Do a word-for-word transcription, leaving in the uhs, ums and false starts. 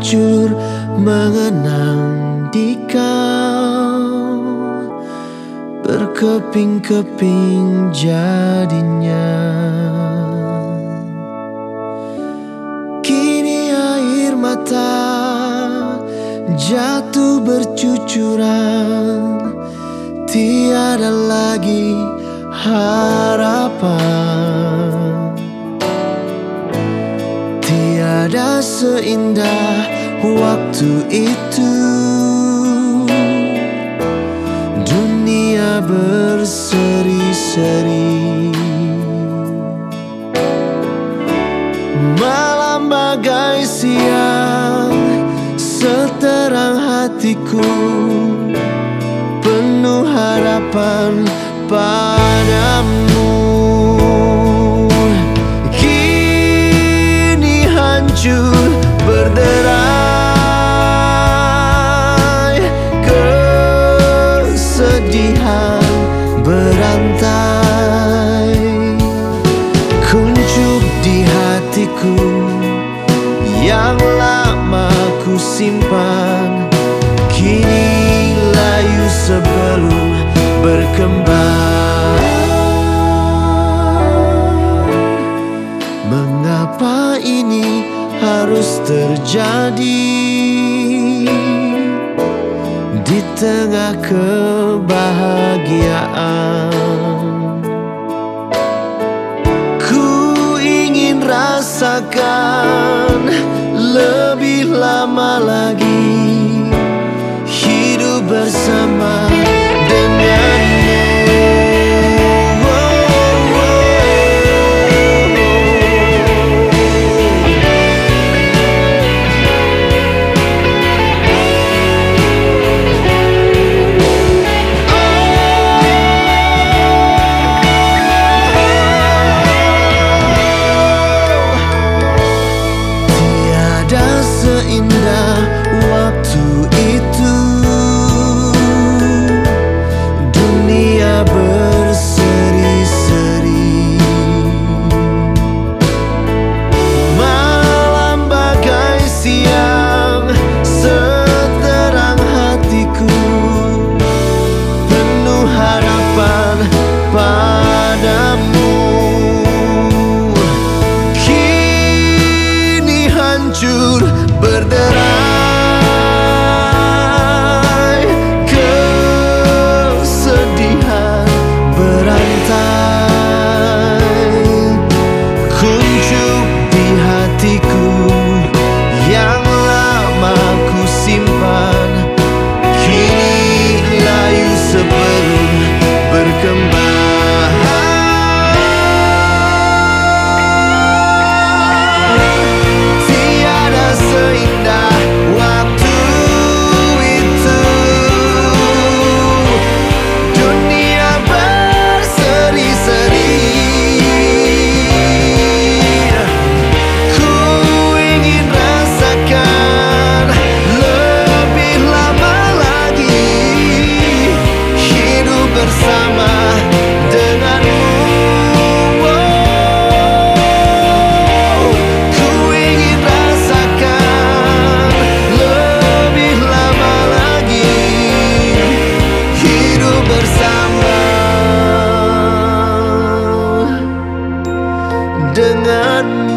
hancur mengenang di kau, berkeping-keping jadinya. Kini air mata jatuh bercucuran, tiada lagi harapan. Tiada seindah waktu itu, dunia berseri-seri. Malam bagai siang, seterang hatiku, penuh harapan padamu. Kini hancur berderai, kesedihan berantai, kuncup di hatiku yang lama ku simpan, kini layu sebelum berkembang. Mengapa ini harus terjadi di tengah kebahagiaan? Ku ingin rasakan lebih lama lagi hidup bersama denganmu. Seindah waktu itu, dunia berseri-seri. Malam bagai siang, seterang hatiku, penuh harapan padamu. Kini hancur berderai, kesedihan berantai, kuncup di hatiku yang lama ku simpan, kini layu sebelum berkembang. Denganmu.